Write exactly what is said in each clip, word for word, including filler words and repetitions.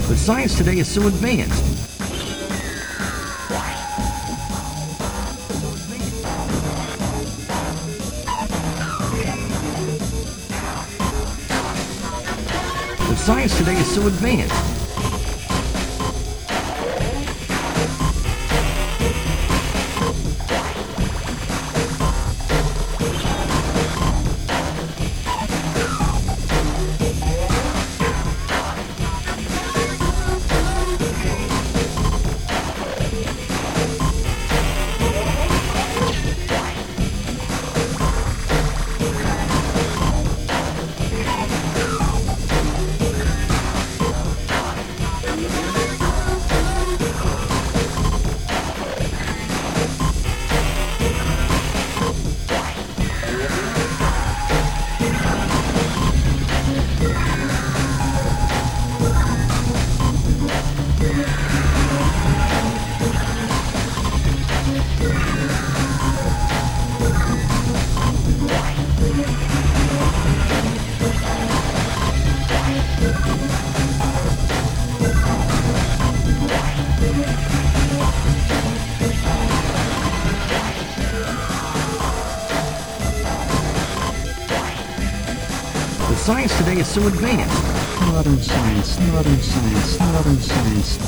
But science today is so advanced. But science today is so advanced. Science today is so advanced. Modern science, modern science, modern science.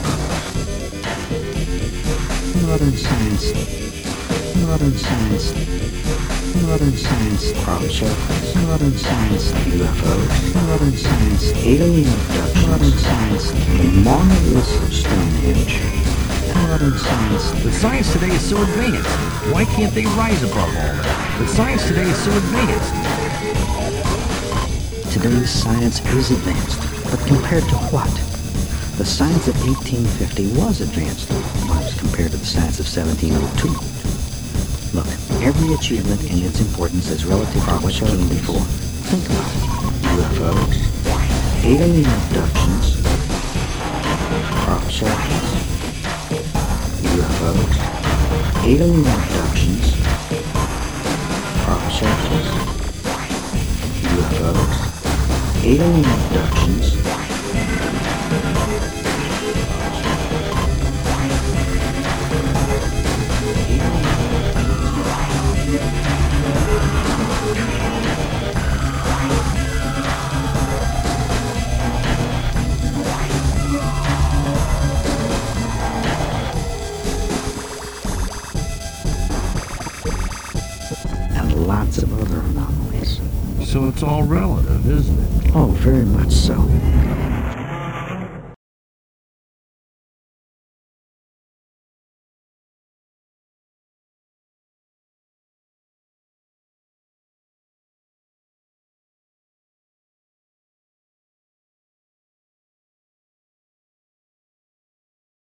Modern science. Modern science. Modern science. Crop circles. Modern science. U F Os. Modern science. Alien abductions. Modern science. The monoliths of Stonehenge. Modern science. But science today is so advanced. Why can't they rise above all that? But science today is so advanced. Today's science is advanced, but compared to what? The science of eighteen fifty was advanced, as compared to the science of seventeen oh two. Look, every achievement in its importance is relative to what came before. Think about it. U F Os, alien abductions, crop circles, U F Os, alien abductions, crop circles, U F Os, alien abductions, and lots of other anomalies. So it's all relative, isn't it? Oh, very much so.